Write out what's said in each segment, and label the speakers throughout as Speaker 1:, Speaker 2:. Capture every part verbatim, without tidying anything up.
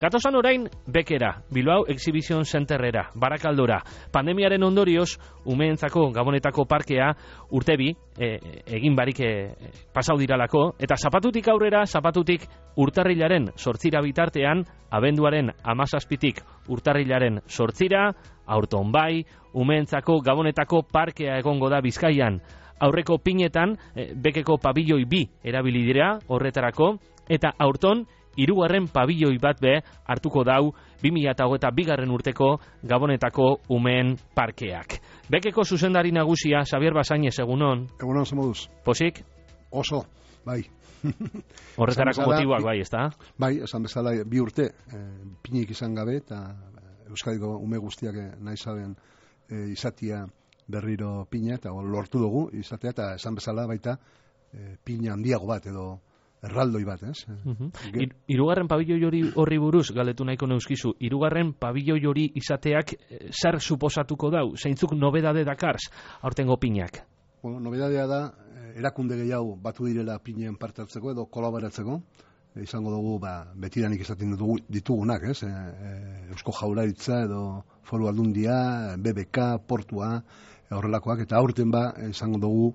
Speaker 1: Gatosan orain Bekera, Bilbao Exhibition Centerrera, Barakaldora. Pandemiaren ondorioz, umeentzako Gabonetako parkea urtebi e, egin barik e, pasau diralako, eta zapatutik aurrera, zapatutik urtarrilaren sortzira bitartean, abenduaren hamazazpitik urtarrilaren sortzira, aurton bai, umeentzako Gabonetako parkea egongo da Bizkaian. Aurreko pinetan, e, Bekeko pabilloi bi erabili dira horretarako, eta aurton, hirugarren pabilloi bat be hartuko dau bi mila hogeita bigarren urteko Gabonetako umeen parkeak. Bekeko zuzendari nagusia Xabier Basainez, egunon.
Speaker 2: Egunon, zemoduz.
Speaker 1: Posik?
Speaker 2: Oso, bai.
Speaker 1: Horretarako motiboak bai, ezta?
Speaker 2: Bai, esan bezala bi urte, e, pinik izan gabe, eta Euskadiko ume guztiak nahi zaben e, izatia berriro pina, eta lortu dugu izatea, eta esan bezala baita e, pina handiago bat, edo erraldoi bat, ez?
Speaker 1: Uh-huh. Ir, irugarren pabilloi hori horri buruz, galetu nahiko neuskizu, irugarren pabilloi hori izateak zer suposatuko dau? Zeintzuk nobedade dakarz, aurtengo pinak?
Speaker 2: Bueno, nobedadea da, erakunde gehiago batu direla pinen parte hartzeko edo kolaboratzeko, e, izango dugu, ba, betidanik izaten dugu, ditugunak, ez? E, e, Eusko Jaurlaritza edo Foru Aldundia, B B K, Portua, e, horrelakoak, eta aurten ba, izango dugu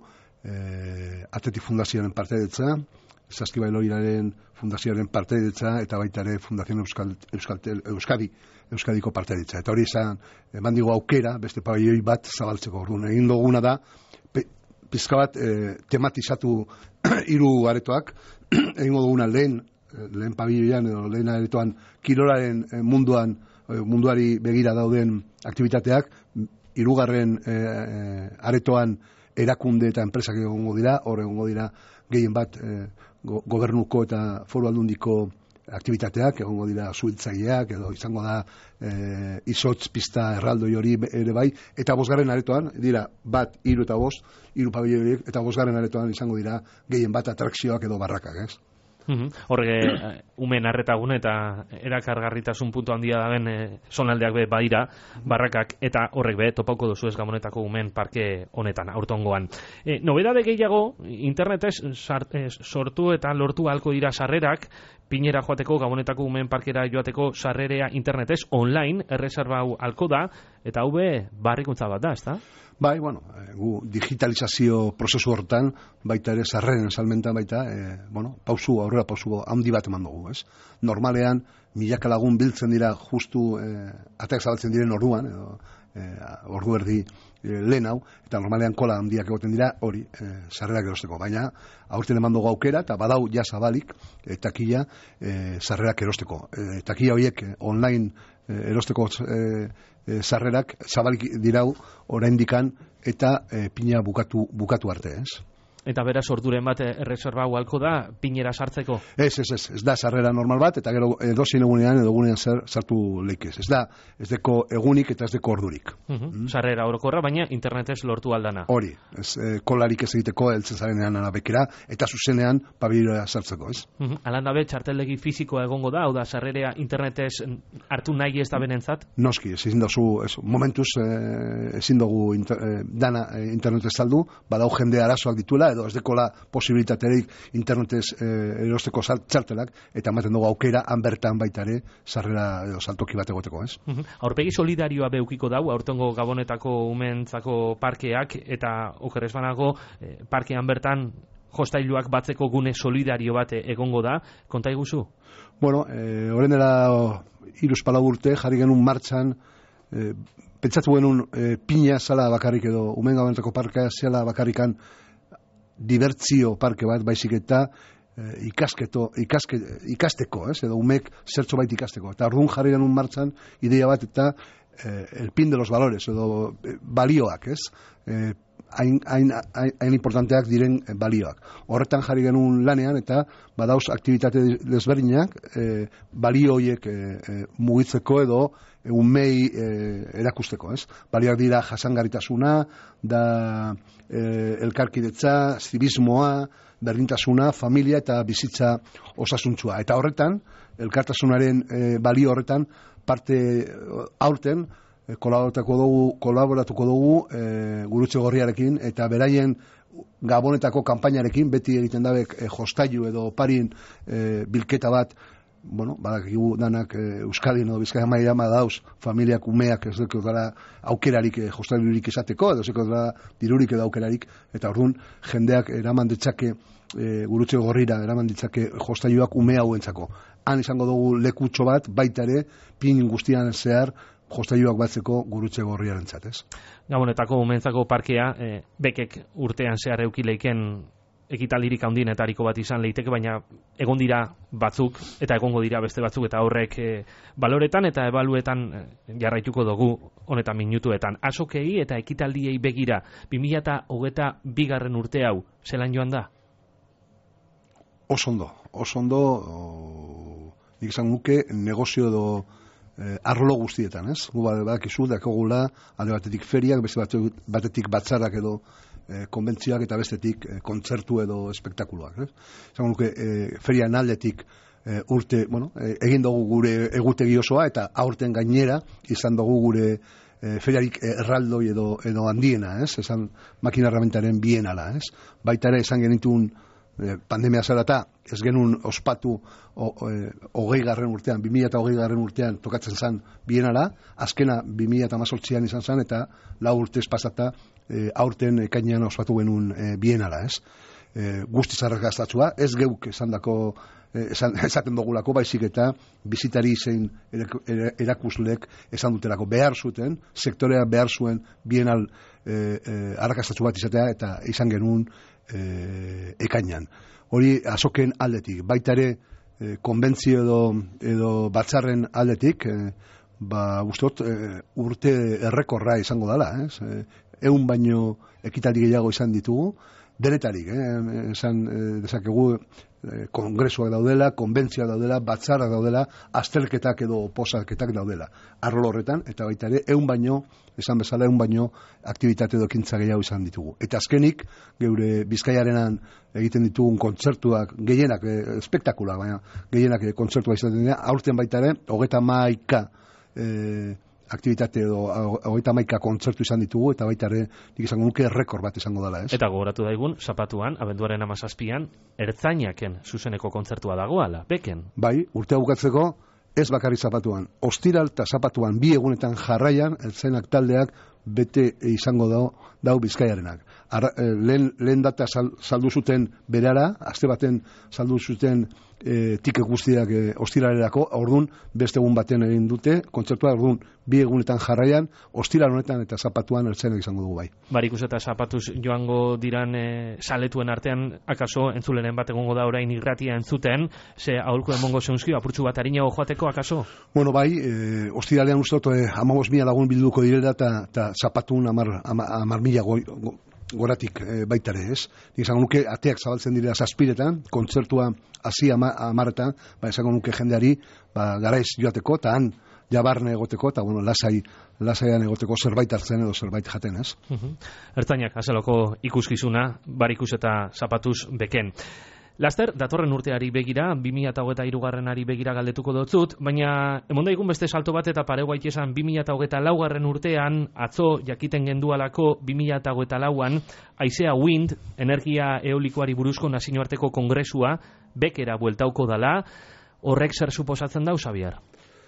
Speaker 2: e, Athletic Fundazioaren partaidetza, Saskibai Loiraren fundazioaren partaidetza eta baita ere Fundación Euskal, Euskal, Euskadi, Euskadiko partaidetza. Eta hori izan, eman digu aukera, beste pabilloi bat zabaltzeko. Orduan, egin duguna da, pe, pizka bat e, tematizatu hiru aretoak, egin duguna lehen, lehen pabilloian edo lehen aretoan kirolaren munduan, munduari begira dauden aktivitateak, hirugarren e, e, aretoan erakunde eta enpresak egongo dira, hor egongo dira gehien bat e, gobernuko eta Foru Aldundiko aktivitateak, egongo dira zuhiltzaileak, edo izango da e, izotz pista erraldoi hori ere bai, eta bosgarren aretoan, dira bat, hiru eta bost, hiru pabilloi horiek, eta bosgarren aretoan izango dira gehien bat atrakzioak edo barrakak, ez?
Speaker 1: Uhum. Horre, umen arretagun eta erakargarritasun puntu handia daben e, zonaldeak be badira, barrakak, eta horrek be topauko duzu ez Gabonetako umen parke honetan, aurtongoan. E, nobedade gehiago, internetez sart, e, sortu eta lortu ahalko dira sarrerak, Pinera joateko, Gabonetako umen parkera joateko sarrerea internetez, online, erreserbau halko da, eta hau be barrikuntza bat da, ezta?
Speaker 2: Bai, bueno, e, gu digitalizazio prozesu hortan, baita ere sarreren salmentan baita, e, bueno, pausu, aurrera pausu handi bat eman dugu, ez? Normalean, milaka lagun biltzen dira justu e, ateak zabaltzen diren orduan, edo e, ordu erdi e, lehen hau, eta normalean kola handiak egoten dira hori, e, sarrerak erosteko. Baina, aurten eman dugu aukera, eta badau ja zabalik, e, takila, e, sarrerak erosteko. E, takila horiek e, online e, erosteko e, e, sarrerak zabalik dirau oraindikan eta e, pina bukatu, bukatu arte, ez?
Speaker 1: Eta beraz orduren bat erreserbau halko da pinera sartzeko?
Speaker 2: Ez, ez, ez, ez da sarrera normal bat, eta gero edozin egunean edo egunean sartu leikez. Ez da, ez deko egunik eta ez deko ordurik.
Speaker 1: Uh-huh. mm? Sarrera orokorra, baina internetez lortu aldana.
Speaker 2: Hori, ez, e, kolarik ez egiteko eltzen zarenean Bekera, eta zuzenean pabiloa sartzeko, ez?
Speaker 1: Uh-huh. Alandabe, txarteldegi fizikoa egongo da, hau da, sarrerea internetez hartu nahi ez da benentzat?
Speaker 2: Noski, ez ezin dozu, ez, momentuz e, ezin dugu inter, e, dana e, internetez saldu, badau jende arazoak dituela, edo ez dekola posibilitaterik internetez e, erosteko txartelak, eta ematen dugu aukera, han bertan baita ere, sarrera edo saltoki bat egoteko, ez?
Speaker 1: Uh-huh. Aurpegi solidarioa beukiko dau, aurtengo Gabonetako umentzako parkeak, eta okeres banago, eh, parkean bertan jostailuak batzeko gune solidario bat egongo da, konta iguzu?
Speaker 2: Bueno, eh, horren dela hiruz palau urte, jarri genuen martxan, eh, pentsatu genuen eh, pina zala bakarrik edo, umen Gabonetako parkea zala bakarrikan, dibertzio parke bat, baizik eta e, ikasketo, ikaske, ikasteko, ez? Edo umek zertxo bait ikasteko. Eta orduan jarri genuen martxan ideia bat eta e, el pin de los valores, edo e, balioak, ez? E, hain, hain, hain, hain importanteak diren e, balioak. Horretan jarri genuen lanean eta badauz aktivitate desberdinak e, balio horiek e, e, mugitzeko edo e, umei e, erakusteko, ez? Balioak dira jasangarritasuna, da e, elkarkidetza, zibismoa, berdintasuna, familia eta bizitza osasuntsua. Eta horretan, elkartasunaren e, balio horretan, parte aurten, e, kolaboratuko dugu, kolaboratuko dugu e, Gurutze Gorriarekin, eta beraien Gabonetako kanpainarekin, beti egiten dabe e, jostailu edo parin e, bilketa bat bueno, badakigu danak e, Euskadin edo Bizkaia mailan dauz, familiak, umeak ez dut dara aukerarik, e, jostailurik esateko, edo zeko dara dirurik edo aukerarik, eta orduan jendeak eraman ditzake e, gurutze gorrira, eraman ditzake jostailuak ume hauentzako. Han izango dugu lekutxo bat, baita ere, pin guztian zehar, jostailuak batzeko gurutze gorriaren zatez.
Speaker 1: Gabonetako umeentzako parkea, e, bekek urtean zehar eukileiken ekitaldirik handienetariko bat izan leiteke, baina egon dira batzuk eta egongo dira beste batzuk, eta horrek e, baloretan eta ebaluetan e, jarraituko dugu honetan minutuetan. Azokei eta ekitaldiei begira, bi mila hogeita bigarren urte hau, zelan joan da?
Speaker 2: Oso ondo, oso ondo, o, nik esan guke negozio edo eh, arlo guztietan, ez? Gu badakizu, dakogula, alde batetik feriak, beste batetik batzarrak edo E, konbentzioak eta bestetik e, kontzertu edo espektakuluak. Zagun nuke, e, ferian aldetik e, urte, bueno, e, egin dugu gure egutegi osoa eta aurten gainera izan dugu gure e, feriarik erraldoi edo, edo handiena, ez? Esan makina herramientaren bienala, ez? Baita ere esan genitun e, pandemia zarata, ez genuen ospatu hogei garren urtean, bi mila hogei garren urtean tokatzen zen bienala, azkena bi mila hemezortzian izan zen eta lau urtez pasata E, aurten ekainean ospatu genuen e, bienala, ez? E, guztiz arrakastatzua, ez geuk esan dako, e, esan, esaten dugulako, baizik eta bizitari zein erakuslek esan dutelako behar zuten, sektorea behar zuen bienal e, e, arrakastatzu bat izatea eta izan genuen e, ekainean. Hori azoken aldetik, baita ere e, konbentzio edo, edo batzarren aldetik, e, ba, ustot, e, urte errekorra izango dela, ez? E, eun baino ekitaldi gehiago izan ditugu, denetarik, eh? esan eh, dezakegu eh, kongresuak daudela, konbentzioak daudela, batzarrak daudela, azterketak edo oposaketak daudela. Arlo horretan, eta baita ere, eun baino, esan bezala, eun baino aktibitate edo ekintza gehiago izan ditugu. Eta azkenik, geure Bizkaiarenan egiten ditugun kontzertuak, gehienak, eh, espektakulak, baina gehienak eh, kontzertuak izaten dira, aurten baita ere, hogeta maika eh, aktivitate edo hogeita hamaika kontzertu izan ditugu, eta baita ere nik izango nuke rekord bat izango dela, ez?
Speaker 1: Eta gogoratu daigun, zapatuan, abenduaren hamazazpian, ertzainaken zuzeneko kontzertua dagoala, beken?
Speaker 2: Bai, urtea bukatzeko, ez bakarri zapatuan. Ostiral eta zapatuan bi egunetan jarraian, ertzainak taldeak bete izango dau, dau Bizkaiarenak. Arra, eh, lehen, lehen data sal, saldu zuten berara, aste baten saldu zuten e, tike guztiak e, ostiralerako, orduan beste egun baten egin dute, kontzertua orduan bi egunetan jarraian, ostiral honetan eta zapatuan ertzainak izango dugu bai.
Speaker 1: Barikus eta zapatuz joango diran e, saletuen artean, akaso entzulenen bat egongo da orain irratia entzuten, ze aholko emongo zeunzkio, apurtxu bat harinago joateko akaso?
Speaker 2: Bueno, bai, e, ostiralean ustot e, amabos mila lagun bilduko direla eta zapatun amar, amar, amar mila go, go, goratik e, baitare, ez? Nik esango nuke ateak zabaltzen direla zazpiretan, kontzertua hasi ama, amaretan, ba, esango nuke jendeari ba, garaiz joateko, eta han jabarne egoteko, eta bueno, lasai, lasaian egoteko zerbait hartzen edo zerbait jaten, ez?
Speaker 1: Uh-huh. Ertzainak, azeloko ikuskizuna, barikus eta zapatuz beken. Laster, datorren urteari begira, bi mila hogeita hirugarrenari begira galdetuko dotzut, baina emonda igun beste salto bat eta pare guait esan bi mila hogeita laugarren urtean, atzo jakiten gendualako bi mila hogeita lauan, Aizea Wind, energia eolikoari buruzko nazioarteko kongresua, bekera bueltauko dala, horrek zer suposatzen dau, Xabier?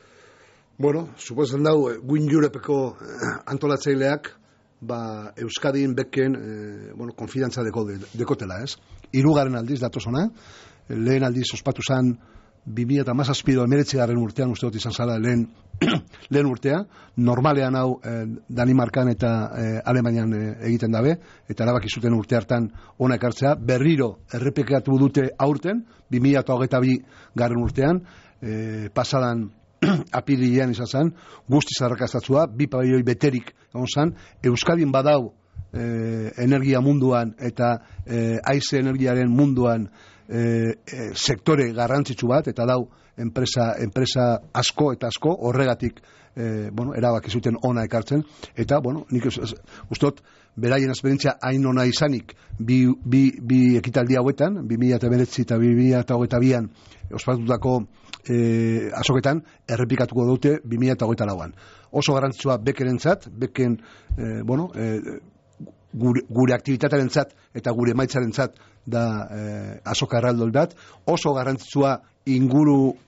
Speaker 2: Bueno, suposatzen dau, Wind Europeko antolatzaileak, ba, Euskadin beken e, bueno, konfidantza deko, de, dekotela, ez? Hirugarren aldiz datozona, lehen aldiz ospatu zan bi mila hamazazpido emeretzigarren urtean uste dut izan zala lehen, lehen urtea, normalean hau e, Danimarkan eta e, Alemanian e, egiten dabe, eta erabaki zuten urte hartan ona ekartzea, berriro errepikatu dute aurten, bi mila hogeita bi garren urtean, e, pasadan apirilean izan zen, guztiz arrakastatzua, bi pabelloi beterik egon zen, Euskadin badau e, energia munduan eta e, haize energiaren munduan e, e, sektore garrantzitsu bat, eta dau enpresa, enpresa asko eta asko horregatik e, bueno, erabaki zuten ona ekartzen, eta bueno, nik ustot beraien esperientzia hain ona izanik bi, bi, bi ekitaldi hauetan, bi mila hemeretzi eta bi mila hogeita bian ospatutako E, azoketan errepikatuko dute bi mila hogeita lauan. Oso garrantzitsua bekerentzat, beken e, bueno, e, gure, gure aktivitatearentzat eta gure emaitzarentzat da e, azoka erraldoi bat. Oso garrantzitsua inguru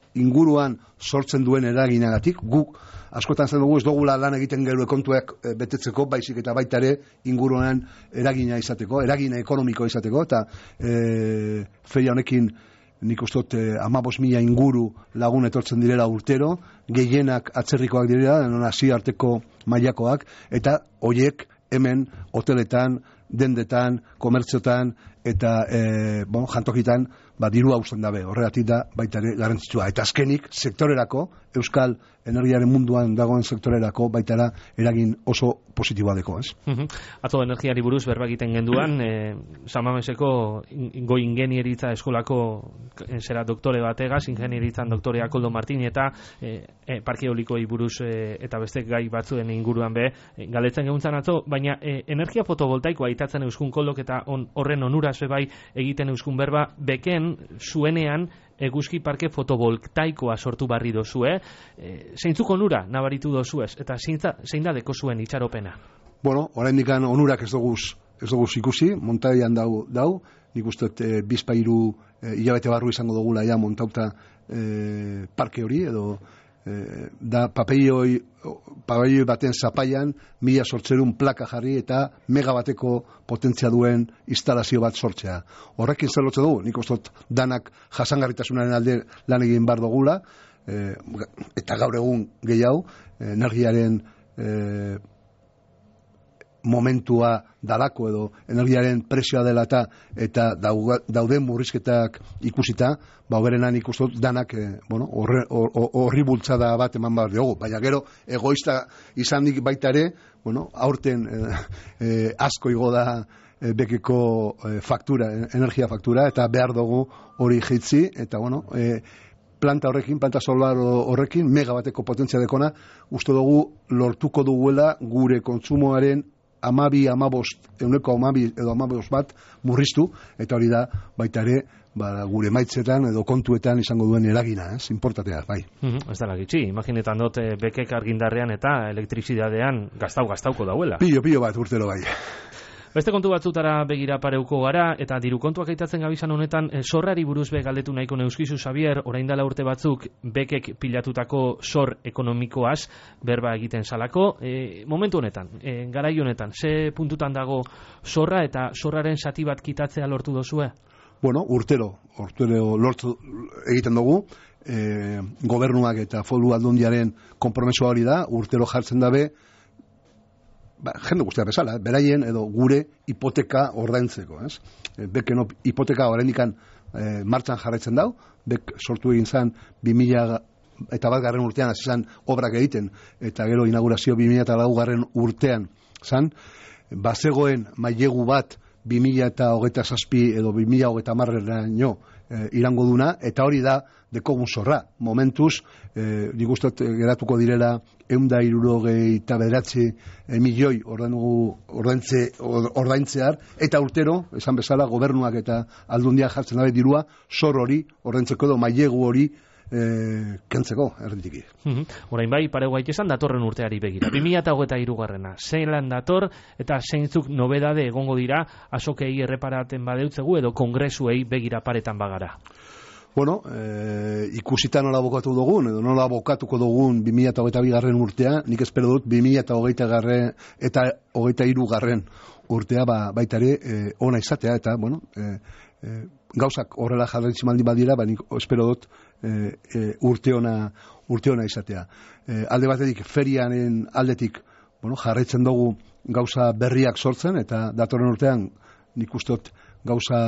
Speaker 2: inguruan sortzen duen eraginagatik, guk askotan zen dugu ez dugula lan egiten gero kontuak betetzeko, baizik eta baita ere inguruan eragina izateko, eragina ekonomiko izateko, eta e, feria honekin nik ustot eh, amabos mila inguru lagun etortzen direla urtero, gehienak atzerrikoak direla, nazio arteko mailakoak, eta hoiek hemen hoteletan, dendetan, komertziotan, eta e, bon, jantokitan, ba, dirua usten dabe, horregatik da baita ere garrantzitsua. Eta azkenik, sektorerako, euskal energiaren munduan dagoen sektorerako, baita eragin oso positiboa deko, ez?
Speaker 1: Uh-huh. Ato energiari buruz berba egiten genduan, eh, San Mameseko goi ingenieritza eskolako zera doktore bategaz, ingenieritzan doktorea Koldo Martin, eta eh, eh, parke eolikoi buruz eh, eta beste gai batzuen inguruan be, eh, galetzen geuntzan atzo, baina eh, energia fotovoltaikoa aitatzen euskun Koldok eta on, horren onuraz bai egiten euskun berba, beken zuenean eguzki parke fotovoltaikoa sortu barri dozu, eh? E, zeintzuk onura nabaritu dozu ez? Eta zein da deko zuen itxaropena?
Speaker 2: Bueno, oraindik onurak ez dugu ez dugu ikusi, montaian dau, dau nik uste e, bizpairu e, hilabete barru izango dugula ja montauta e, parke hori, edo e, da papeioi, papeioi baten zapaian mila sortzerun plaka jarri eta megabateko potentzia duen instalazio bat sortzea. Horrekin zer lotzen dugu, nik uste danak jasangarritasunaren alde lan egin bar dugula, e, eta gaur egun gehiago, energiaren e, momentua dalako edo energiaren presioa dela eta eta dauden murrizketak ikusita, ba hoberenan ikustot danak eh, bueno, horri or, bultzada bat eman behar diogu, baina gero egoista izanik baita ere, bueno, aurten eh, eh, asko igo da eh, bekeko eh, faktura, energia faktura, eta behar dugu hori jitzi, eta bueno, eh, planta horrekin, planta solar horrekin, megabateko potentzia dekona, uste dugu lortuko duguela gure kontsumoaren amabi, amabost, euneko amabi edo amabost bat murriztu, eta hori da baita ere ba, gure maitzetan edo kontuetan izango duen eragina, ez, importantea, bai.
Speaker 1: Mm-hmm, ez da lagitzi, imaginetan dut bekek argindarrean eta elektrizidadean gaztau gaztauko dauela.
Speaker 2: Pilo, pilo bat urtero bai.
Speaker 1: Beste kontu batzutara begira pareuko gara, eta diru kontuak aitatzen gabizan honetan, e, zorrari buruz be galdetu nahiko neuskizu, Xavier, orain dela urte batzuk bekek pilatutako zor ekonomikoaz berba egiten salako. E, momentu honetan, e, garai honetan, ze puntutan dago zorra eta zorraren zati bat kitatzea lortu dozue?
Speaker 2: Bueno, urtero, urtero lortu egiten dugu, e, gobernuak eta foru aldundiaren konpromisoa hori da, urtero jartzen dabe, ba, jende guztia bezala, beraien edo gure hipoteka ordaintzeko, ez? Beken hipoteka oraindikan e, martxan jarraitzen dau, bek sortu egin zan bi mila eta bat garren urtean hasi zan obrak egiten, eta gero inaugurazio bi mila eta lau garren urtean zan, bazegoen mailegu bat bi mila eta hogeita zazpi edo bi mila hogeita hamarreraino e, irango duna, eta hori da dekogun zorra. Momentuz, e, nik ustot geratuko direla eunda hirurogei eta bederatzi e, milioi ordaintze, ordaintzear, eta urtero, esan bezala, gobernuak eta aldundia jartzen dabe dirua, zor hori, ordaintzeko edo mailegu hori e, kentzeko, erditiki.
Speaker 1: Mm-hmm. Orain bai, pareu gaitesan datorren urteari begira. bi mila hogeita hiru garrena. Zein lan dator eta zeintzuk nobedade egongo dira azokei erreparaten badeutzegu edo kongresuei begira paretan bagara?
Speaker 2: Bueno, e, ikusita nola bokatu dugun, edo nola bokatuko dugun bi mila hogeita bi garren urtea, nik espero dut bi mila hogeita garren eta hogeita hiru garren urtea ba, baita ere e, ona izatea, eta bueno, e, e, gauzak horrela jarraitzi maldi badira, ba, nik espero dut e, e, urte ona, urte ona izatea. E, alde batetik ferianen aldetik bueno, jarraitzen dugu gauza berriak sortzen, eta datorren urtean nik uste dut gauza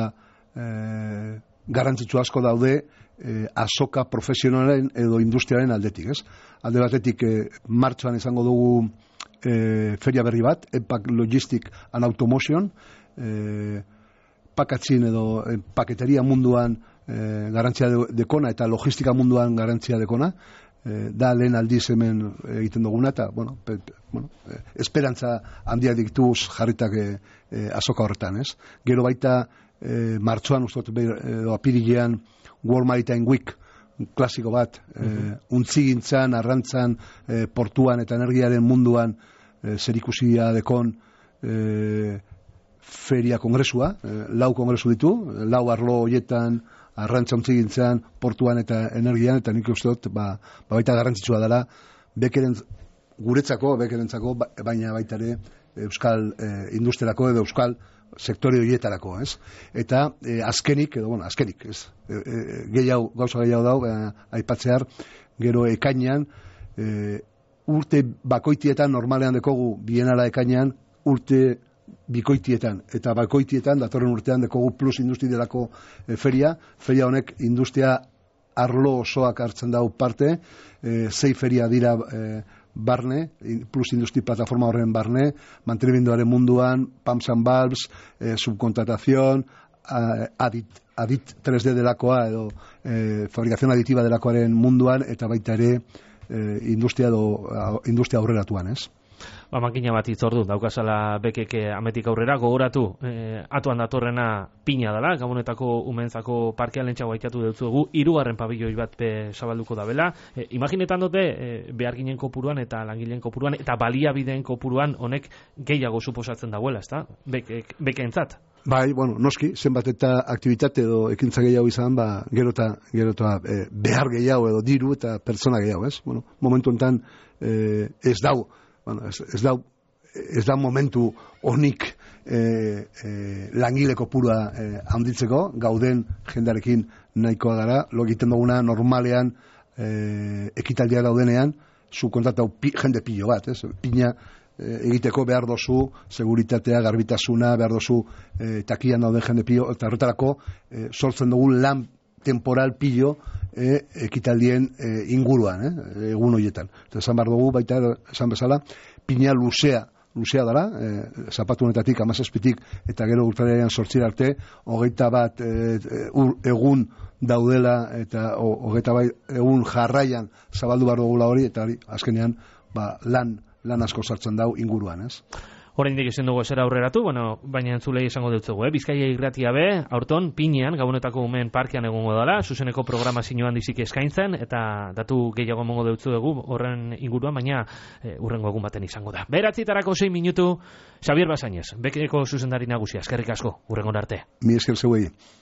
Speaker 2: e, garrantzitsu asko daude eh, azoka profesionalen edo industriaren aldetik, ez? Alde batetik eh, martxoan izango dugu eh, feria berri bat, Epak Logistic and Automotion, eh, pakatzin edo eh, paketeria munduan eh, garantzia de, dekona eta logistika munduan garantzia dekona, eh, da lehen aldiz hemen egiten duguna, eta bueno, pe, bueno, eh, esperantza handiak diktuz jarritak eh, eh, azoka horretan, ez? Gero baita E, martxoan ustot edo apirilean World Maritime Week klasiko bat, e, uh-huh. untzigintzan, arrantzan, e, portuan eta energiaren munduan e, zerikusia dekon e, feria kongresua, e, lau kongresu ditu, lau arlo hoietan arrantza ontzigintzan, portuan eta energian, eta nik uste dut, ba, ba baita garrantzitsua dela, bekeren guretzako, bekerentzako, baina baita ere euskal eh, industrialako edo euskal sektore horietarako, ez? Eta eh, azkenik, edo, bueno, azkenik, ez? E, e, gehiago, gauza gehiago dau, eh, aipatzear, gero ekainean, eh, urte bakoitietan, normalean dekogu, bienala ekainean, urte bikoitietan, eta bakoitietan, datorren urtean dekogu plus industri delako eh, feria, feria honek industria arlo osoak hartzen dau parte, eh, zei feria dira eh, barne, plus industri plataforma horren barne, mantenimenduaren munduan, pumps and valves, eh, subcontratación, adit, adit tres D delakoa edo eh, fabricación aditiva delakoaren munduan, eta baita ere eh, industria, do, industria aurreratuan, ez?
Speaker 1: Ba, makina bat itzordu, daukazala bekeke ametik aurrera, gogoratu, e, atuan datorrena pina dela, Gabonetako umentzako parkean lentsago aitatu dutzuegu, hirugarren pabilloi bat be zabalduko da bela. E, imaginetan dute, e, behar ginen kopuruan eta langileen kopuruan, eta baliabideen kopuruan honek gehiago suposatzen dagoela, ezta? Beke, bekeentzat.
Speaker 2: Bai, bueno, noski, zenbat eta aktivitate edo ekintza gehiago izan, ba, gerota, gerota e, behar gehiago edo diru eta pertsona gehiago, ez? Bueno, momentu enten e, ez dau, bueno, ez, ez, da, ez da momentu honik e, e, langile kopurua e, handitzeko, gauden jendarekin nahikoa gara, lo egiten duguna normalean e, ekitaldia daudenean, zu kontatau pi, jende pilo bat, ez? Pina e, egiteko behar dozu, seguritatea, garbitasuna, behar dozu e, takian dauden jende pilo, eta horretarako e, sortzen dugu lan temporal pilo e, ekitaldien e, inguruan, eh, egun horietan. Eta esan behar dugu, baita esan bezala, pina luzea, luzea dara, e, zapatu honetatik, amazazpitik, eta gero urtarriaren sortzira arte, hogeita bat e, ur, egun daudela, eta hogeita bat egun jarraian zabaldu behar dugula hori, eta hori, azkenean, ba, lan, lan asko sartzen dau inguruan, ez?
Speaker 1: Oraindik ezin dugu esera aurreratu, bueno, baina entzulei izango dutzugu, eh? Bizkaia irratia be, aurton, pinean, Gabonetako umeen parkean egongo dela, zuzeneko programazioan dizik eskaintzen, eta datu gehiago emongo dutzuegu horren inguruan, baina e, urrengo egun baten izango da. Beratzitarako sei minutu, Xabier Basainez, bekeko zuzendari nagusia, eskerrik asko, urrengon arte.
Speaker 2: Mi esker zeuei.